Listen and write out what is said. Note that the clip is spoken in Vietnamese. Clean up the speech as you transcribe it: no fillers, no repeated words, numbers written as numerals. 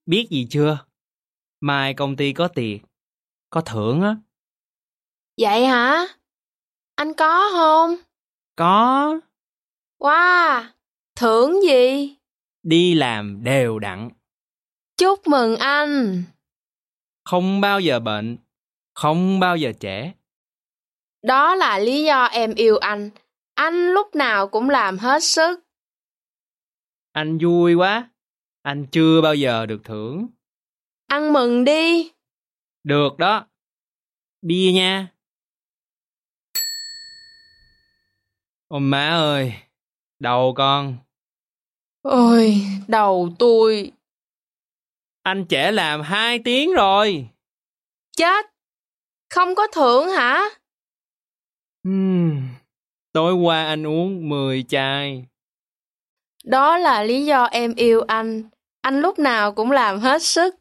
biết gì chưa? Mai công ty có tiệc, có thưởng á. Vậy hả? Anh có không? Có, Wow, thưởng gì? đi làm đều đặn, Chúc mừng anh. không bao giờ bệnh, không bao giờ trễ. Đó là lý do em yêu anh. Anh lúc nào cũng làm hết sức. Anh vui quá, anh chưa bao giờ được thưởng. Ăn mừng đi. Được đó, bia nha. Ôi má ơi, đầu con. Ôi, đầu tôi. Anh trễ làm 2 tiếng rồi. Chết, không có thưởng hả? Ừm, Tối qua anh uống 10 chai. Đó là lý do em yêu anh. Anh lúc nào cũng làm hết sức.